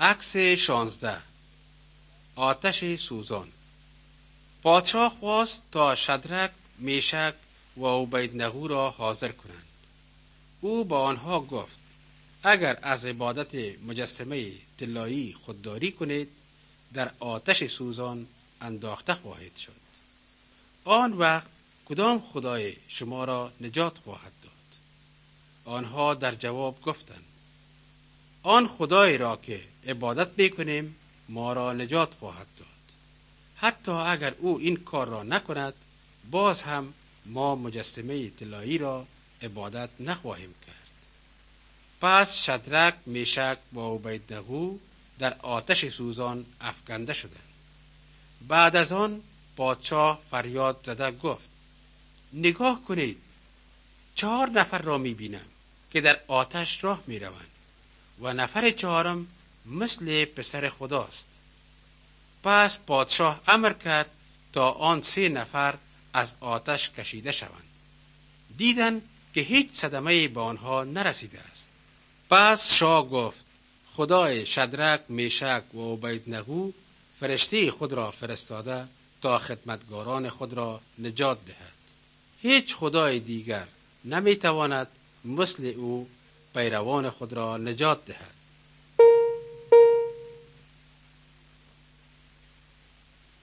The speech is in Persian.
عکس 16. آتش سوزان. پادشاه خواست تا شدرک، میشک و عبیدنغو را حاضر کنند. او با آنها گفت اگر از عبادت مجسمه طلایی خودداری کنید در آتش سوزان انداخته خواهید شد. آن وقت کدام خدای شما را نجات خواهد داد؟ آنها در جواب گفتند آن خدایی را که عبادت میکنیم ما را نجات خواهد داد. حتی اگر او این کار را نکند باز هم ما مجسمه طلایی را عبادت نخواهیم کرد. پس شدرک، میشک و عبیدنغو در آتش سوزان افکنده شدند. بعد از آن پادشاه فریاد زده گفت نگاه کنید، 4 نفر را میبینم که در آتش راه میروند و نفر 4م مثل پسر خداست. پس پادشاه امر کرد تا آن 3 نفر از آتش کشیده شوند. دیدند که هیچ صدمه به آنها نرسیده است. پس شاه گفت خدای شدرک، میشک و عبیدنغو فرشته خود را فرستاده تا خدمتگاران خود را نجات دهد. هیچ خدای دیگر نمیتواند مثل او پیروان خود را نجات دهد.